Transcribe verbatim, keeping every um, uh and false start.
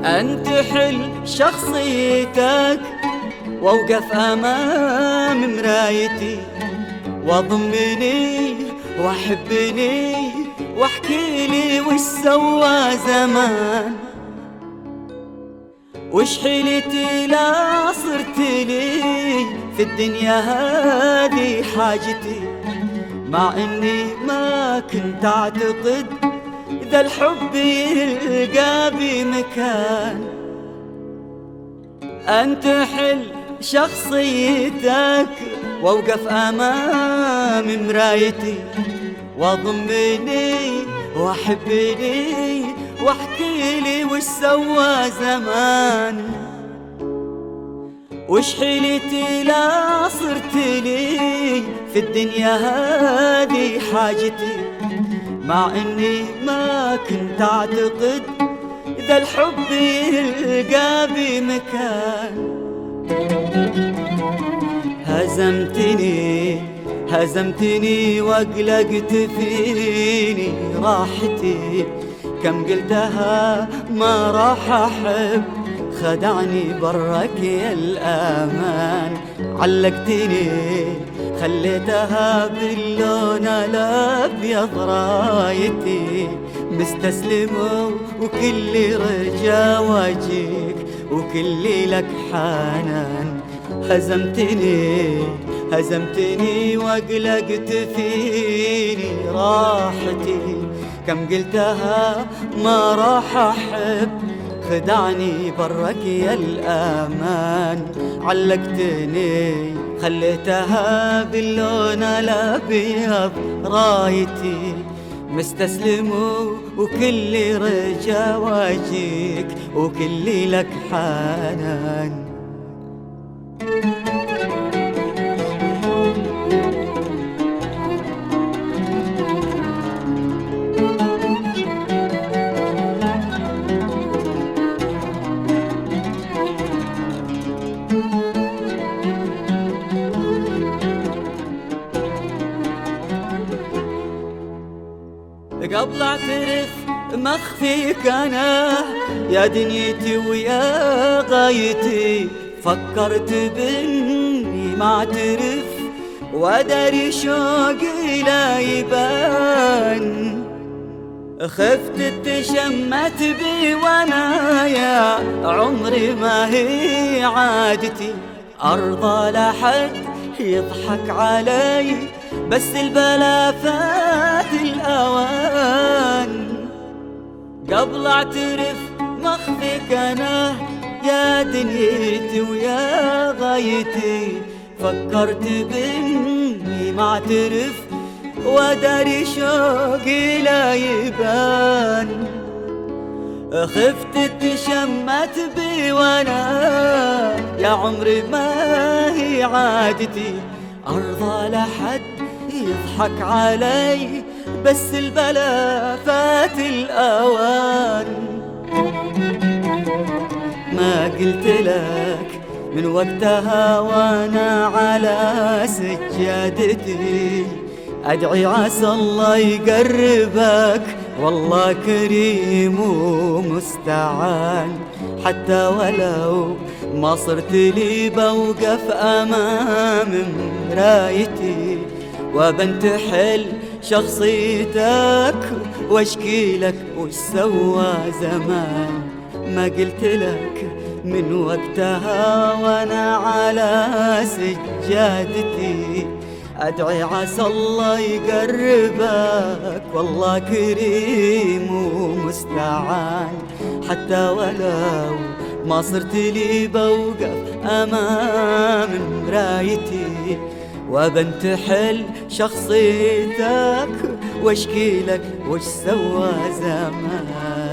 أنتحل شخصيتك وأوقف أمام مرايتي، وأضمني وأحبني واحكي لي وش سوى زمان، وش حيلتي لا صرت لي في الدنيا هذه حاجتي، مع اني ما كنت اعتقد ذا الحب يلقى بي مكان. أنتحل شخصيتك وأوقف أمام مرايتي، وأضمني وأحبني واحكي لي وش سوى زمان، وش حيلتي لا صرت لي في الدنيا هذه حاجتي، مع اني ما كنت اعتقد ذا الحب يلقى بي مكان. هزمتني هزمتني واقلقت فيني راحتي، كم قلتها ما راح احب، خدعني برك يا الأمان. علقتني خليتها باللون الأبيض رايتي، مستسلم وكل رجا واجيك وكل لك حنان. هزمتني هزمتني واقلقت فيني راحتي، كم قلتها ما راح أحب، خدعني برك يا الأمان. علقتني خليتها باللون الأبيض رايتي، مستسلم وكل رجا واجيك وكل لك حنان. قبل اعترف مخفيك انا يا دنيتي ويا غايتي، فكرت باني ما اعترف وادري شوقي لا يبان، خفت تشمت بي وانا يا عمري ما هي عادتي، ارضى لحد يضحك علي بس البلا فات الأوان. قبل اعترف مخفيك أنا يا دنيتي ويا غايتي، فكرت بإني ما اعترف وداري شوقي لا يبان، خفت تشمت بي وانا يا عمري ما هي عادتي، أرضى لحد يضحك علي بس البلا فات الأوان. ما قلت لك من وقتها وانا على سجادتي، أدعي عسى الله يقربك والله كريم ومستعان، حتى ولو ما صرت لي بوقف أمام مرايتي، وبنتحل شخصيتك واشكي لك وش سوى زمان. ما قلت لك من وقتها وانا على سجادتي، أدعي عسى الله يقربك والله كريم ومستعان، حتى ولو ما صرت لي بوقف أمام مرايتي، وبنتحل شخصيتك واشكي لك وش سوى زمان.